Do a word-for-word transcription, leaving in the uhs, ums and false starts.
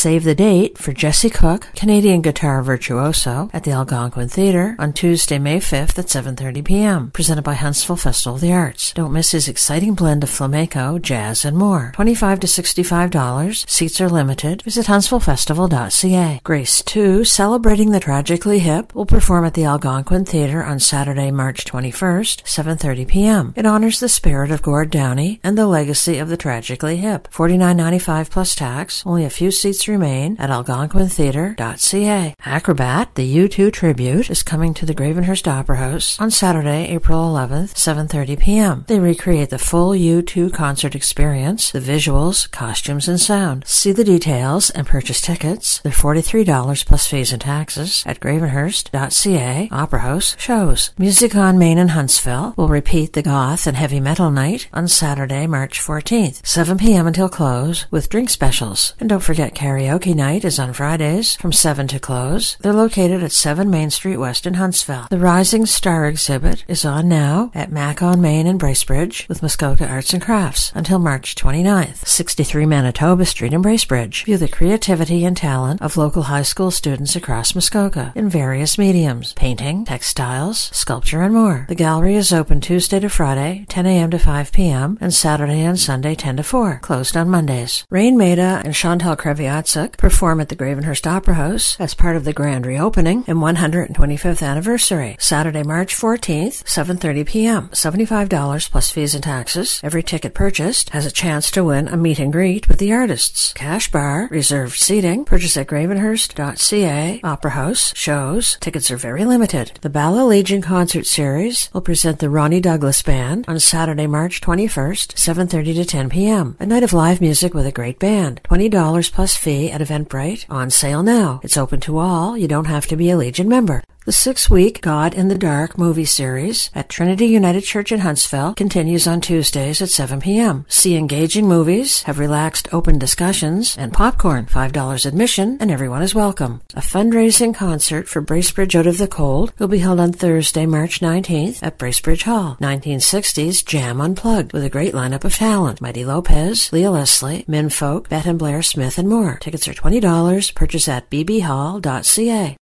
save the date for Jesse Cook, Canadian guitar virtuoso, at the Algonquin Theatre on Tuesday, May fifth at seven thirty p.m., presented by Huntsville Festival of the Arts. Don't miss his exciting blend of flamenco, jazz, and more. twenty-five to sixty-five dollars. Seats are limited. Visit huntsville festival dot c a. Grace two, Celebrating the Tragically Hip, will perform at the Algonquin Theatre on Saturday, March twenty-first, seven thirty p.m. It honors the spirit of Gord Downey and the legacy of the Tragically Hip. forty-nine ninety-five plus tax. Only a few seats remain at algonquin theatre dot c a. Acrobat, the U two tribute, is coming to the Gravenhurst Opera House on Saturday, April eleventh, seven thirty p.m. They recreate the full U two concert experience, the visuals, costumes, and sound. See the details and purchase tickets. They're forty-three dollars plus fees and taxes at gravenhurst dot c a. Opera House shows. Music on Main in Huntsville will repeat the Goth and Heavy Metal Night on Saturday, March fourteenth, seven p.m. until close, with drink specials. And don't forget Karaoke Night is on Fridays from seven to close. They're located at seven Main Street West in Huntsville. The Rising Star exhibit is on now at Mac on Main in Bracebridge with Muskoka Arts and Crafts until March twenty-ninth. sixty-three Manitoba Street in Bracebridge. View the creativity and talent of local high school students across Muskoka in various mediums: painting, textiles, sculpture, and more. The gallery is open Tuesday to Friday, ten a.m. to five p.m., and Saturday and Sunday, ten to four. Closed on Mondays. Rain Maida and Chantal Kreviatsuk perform at the Gravenhurst Opera House as part of the grand reopening and one hundred twenty-fifth anniversary. Saturday, March fourteenth, seven thirty p.m. seventy-five dollars plus fees and taxes. Every ticket purchased has a chance to win a meet and greet with the artists. Cash bar, reserved seating. Purchase at gravenhurst dot c a. Opera House shows. Tickets are very limited. The Bala Legion Concert Series will present the Ronnie Douglas Band on Saturday, March twenty-first, seven thirty to ten p.m. A night of live music with a great band. twenty dollars plus fee at Eventbrite. On sale now. It's open to all. You don't have to be a Legion member. The six-week God in the Dark movie series at Trinity United Church in Huntsville continues on Tuesdays at seven p.m. See engaging movies, have relaxed open discussions, and popcorn. five dollars admission, and everyone is welcome. A fundraising concert for Bracebridge Out of the Cold will be held on Thursday, March nineteenth at Bracebridge Hall. nineteen sixties Jam Unplugged with a great lineup of talent. Mighty Lopez, Leah Leslie, Minfolk, Bette and Blair Smith, and more. Tickets are twenty dollars. Purchase at b b hall dot c a.